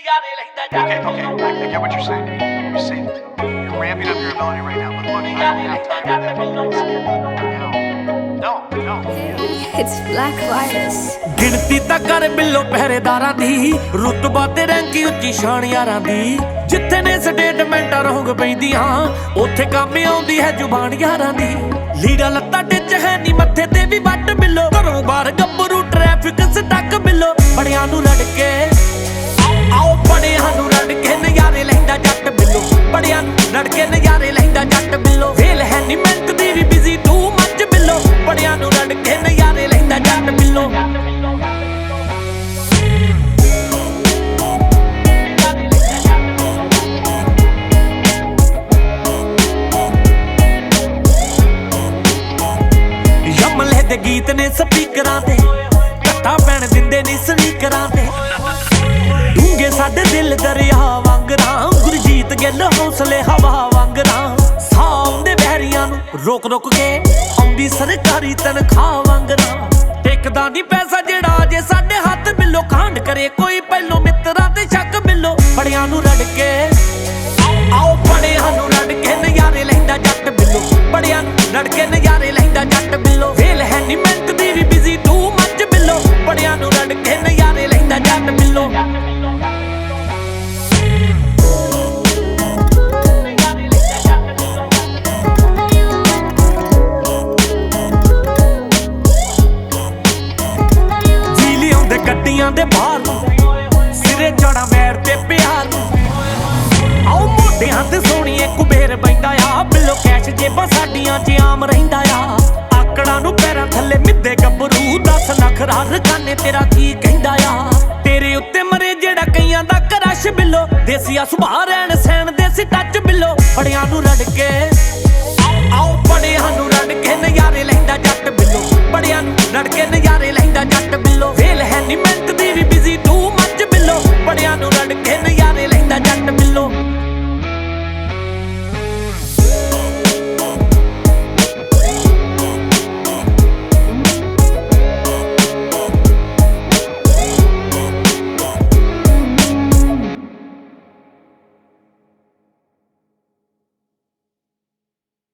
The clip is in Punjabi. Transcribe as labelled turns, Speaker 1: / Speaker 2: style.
Speaker 1: Okay, I get what you're saying. You're saying you're ramping up your ability right now, but look, I don't have time. No.
Speaker 2: It's Black Virus.
Speaker 3: ਗਿਣਤੀ ਤਾਂ ਕਰ ਬਿੱਲੋ ਪਹਿਰੇਦਾਰਾਂ ਦੀ, ਰੁਤਬਾ ਤੇ ਰੈਂਕੀ ਉੱਚੀ ਸ਼ਾਨ ਯਾਰਾਂ ਦੀ। ਜਿੱਥੇ ਨੇ ਸਟੇਟਮੈਂਟਾਂ ਰੋਂਗ ਪੈਂਦੀਆਂ, ਉੱਥੇ ਕੰਮ ਆਉਂਦੀ ਹੈ ਜ਼ੁਬਾਨ ਯਾਰਾਂ ਦੀ। ਲੀੜਾ ਲੱਤਾਂ ਟਿੱਚ ਹੈ ਨੀ ਮੱਥੇ ਤੇ ਵੀ ਵੱਟ ਬਿੱਲੋ, ਘਰੋਂ ਬਾਹਰ ਗੱਭਰੂ ਟ੍ਰੈਫਿਕ ਸਟਕ ਬਿੱਲੋ। ਬੜਿਆਂ ਨੂੰ ਲੜ ਕੇ ਆਓ, ਬੜਿਆਂ ਨੂੰ ਲੜ ਕੇ ਨਜ਼ਾਰੇ ਲੈਂਦਾ ਜੱਟ ਬਿੱਲੋ। ਬੜਿਆਂ ਨੂੰ ਲੜ ਕੇ ਨਜ਼ਾਰੇ ਲੈਂਦਾ ਜੱਟ ਬਿੱਲੋ। ਵੇਲ ਹੈ ਨੀ ਮਿਹਨਤ ਦੀ ਵੀ ਬਿਜ਼ੀ ਤੂੰ ਮੱਚ ਬਿੱਲੋ। ਬੜਿਆਂ ਨੂੰ ਲੜ ਕੇ ਨਜ਼ਾਰੇ ਲੈਂਦਾ ਜੱਟ ਬਿੱਲੋ। ਯਮਲੇ ਦੇ ਗੀਤ ਨੇ ਸਪੀਕਰਾਂ ਤੇ, ਘੱਟਾ ਪੈਣ ਦਿੰਦੇ ਨੀ ਸਨੀਕਰਾਂ ਤੇ। ਡੂੰਘੇ ਸਾਡੇ ਦਿਲ ਦਰਿਆ ਵਾਂਗਰਾਂ, ਗੁਰਜੀਤ ਗਿੱਲ ਹੌਸਲੇ ਹਵਾ ਵਾਂਗਰਾਂ। ਸਾਹ ਆਉਂਦੇ ਬਹਿਰੀਆਂ ਨੂੰ ਰੋਕ ਰੋਕ ਕੇ, ਆਉਂਦੀ ਸਰਕਾਰੀ ਤਨਖਾਹ ਵਾਂਗਰਾਂ। ਟਿਕਦਾ ਨੀ ਪੈਸਾ ਜਿਹੜਾ ਜੇ ਸਾਡੇ ਹੱਥ ਬਿੱਲੋ। ਕਾਂਡ ਕਰੇ ਕੋਈ ਪਹਿਲੋਂ ਮਿੱਤਰਾਂ ਤੇ ਸ਼ੱਕ ਬਿੱਲੋ। ਬੜਿਆਂ ਨੂੰ ਰੜ ਕੇ ਆਓ, ਬੜਿਆਂ ਨੂੰ ਰੜ ਕੇ ਨਜ਼ਾਰੇ ਲੈਂਦਾ ਜੱਟ ਬਿੱਲੋ। ਬੜਿਆਂ ਨੂੰ ਲੜ ਕੇ ਨਜ਼ਾਰੇ ਲੈਂਦਾ ਜੱਟ ਬਿੱਲੋ। ਵੇਲ ਹੈ ਨੀ ਮਿਹਨਤ ਦੀ ਵੀ ਬਿਜ਼ੀ ਤੂੰ ਮੱਚ ਬਿੱਲੋ। ਬੜਿਆਂ ਨੂੰ ਲੜ ਕੇ ਨਜ਼ਾਰੇ ਲੈਂਦਾ ਜੱਟ ਬਿੱਲੋ। ਜੀ ਲਿਆਉਂਦੇ ਗੱਡੀਆਂ ਦੇ ਬਾਹਰ ਨੂੰ, ਸਿਰੇ ਚੜਾ ਮੈਰ ਤੇ ਪਿਆਰ ਨੂੰ। ਆਓ ਮੋਢਿਆਂ ਤੇ ਸੋਹਣੀਏ ਕੁਬੇਰ ਬੈਂਦਾ ਆ ਬਿੱਲੋ। ਕੈਸ਼ ਜੇਬਾਂ ਸਾਡੀਆਂ 'ਚ ਆਮ ਰਹਿੰਦਾ ਆ। ਆਕੜਾਂ ਨੂੰ ਪੈਰਾਂ ਥੱਲੇ ਮਿੱਦੇ ਗੱਭਰੂ, 10 ਲੱਖ ਰਕਾਨੇ ਤੇਰਾ ਕੀ ਕਹਿੰਦਾ ਆ। ਤੇਰੇ ਉੱਤੇ ਮਰੇ ਜਿਹੜਾ ਕਈਆਂ ਦਾ ਕਰਸ਼ ਬਿੱਲੋ। ਦੇਸੀਆ ਸੁਭਾਅ ਰਹਿਣ ਸਹਿਣ ਦੇਸੀ ਟੱਚ ਬਿੱਲੋ। ਬੜਿਆਂ ਨੂੰ ਰੜ ਕੇ